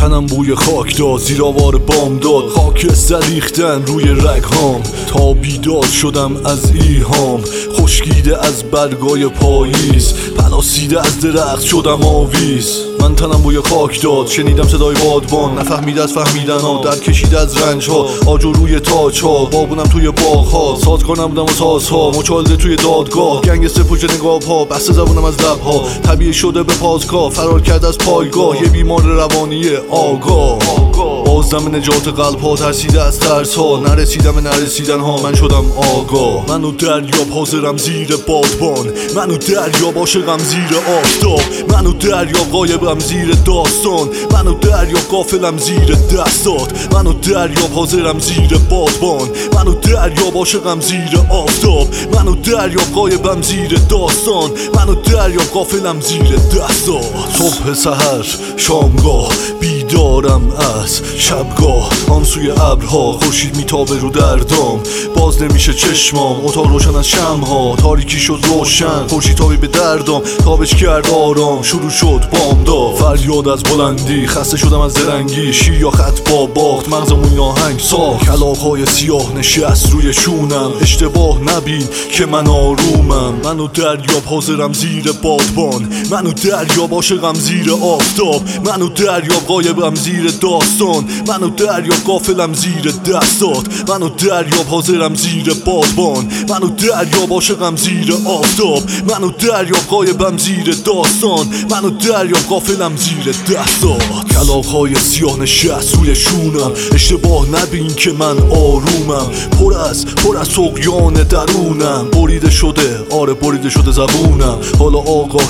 تنم بوی خاک داد، زیر آوار بام داد، خاکستر ریختن روی رگ هام. تا بیدار شدم از ایهام، خشکیده از برگای پاییز، پلاسیده از درخت شدم آویز. من تنم بوی خاک داد، شنیدم صدای بادبان، نفهمید از فهمیدن ها، در کشید از رنج ها، آجر روی تاج ها، بابونم توی باغ ها، سازگارم بودم و سازها، مچالده توی دادگاه، گنگستر پشت نقاب ها، بسته زبونم از لب ها، طبیعی شده به پاسگاه، فرار کرد از پایگاه، یه بیمار روانی آگاه. بازدم نجات قلب ها، ترسیده از ترس ها، نرسیدم نرسیدن ها، من شدم آگاه. منو دریاب حاضرم زیر بادبان، منو دریاب عاشقم زیر آفتاب، منو دریاب غایبم زیر داستان، منو دریاب غافلم زیر دستات، منو دریاب حاضرم زیر بادبان، منو دریاب عاشقم زیر آفتاب، منو دریاب غایبم زیر داستان، منو دریاب غافلم زیر دستات. صبح سحر شامگاه بیدارم از شبگاه، آن سوی ابرها خورشید میتابه رو دردام، باز نمیشه چشمام، اتاق روشن از شمعها، تاریکی شد روشن، خورشید تابی به دردام، تابش کرد آرام، شروع شد بامداد. فریاد از بلندی، خسته شدم از درنگی، شیر یا خط با باخت، مغزمون آهنگ ساخت، کلاغ‌های سیاه نشست روی شونم، اشتباه نبین که من آرومم. منو دریاب حاضرم زیر بادبان، منو دریاب عاشقم زیر آفتاب، منو دریاب غایبم زیر داستان، منو دریاب غافلم زیر دستات، منو دریاب حاضرم زیر بادبان، منو دریاب عاشقم زیر آفتاب، منو دریاب غایبم زیر داستان، منو دریاب غافلم زیر دستات. کلاغ‌های سیاه نشست روی شونم، اشتباه نبین که من آرومم، پر از طغیان درونم، بریده شده آره بریده شده زبونم، حالا آگاه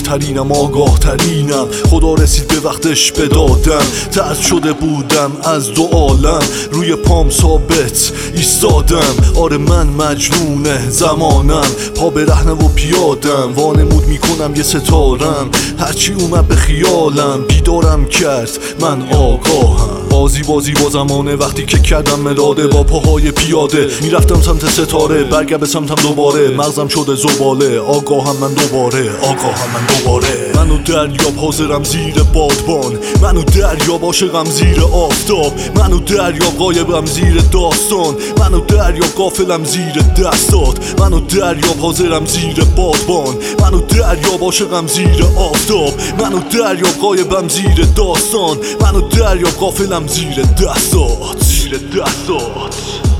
ترینم، خدا رسید به وقتش بدادم، ترد شده بودم از دو عالم، روی پام ثابت ایستادم، آره من مجنون زمانم، پا به رهنه و پیادم، وانمود میکنم یه ستارم، هرچی اومد به خیالم، بیدارم کرد من آگاهم. بازی با زمانه، وقتی که کردم ملاده، با پاهای پیاده میرفتم سمت ستاره، برگرد به سمتم دوباره، مغزم شده زباله، آگاهم من دوباره. منو دریاب حاضرم زیر بادبان، منو دریاب عاشقم زیر آفتاب، منو دریاب غایبم زیر داستان، منو دریاب غافلم زیر دستات، منو دریاب حاضرم زیر بادبان، منو دریاب عاشقم زیر آفتاب، منو دریاب غایبم زیر داستان، منو دریاب غافلم زیر دستات.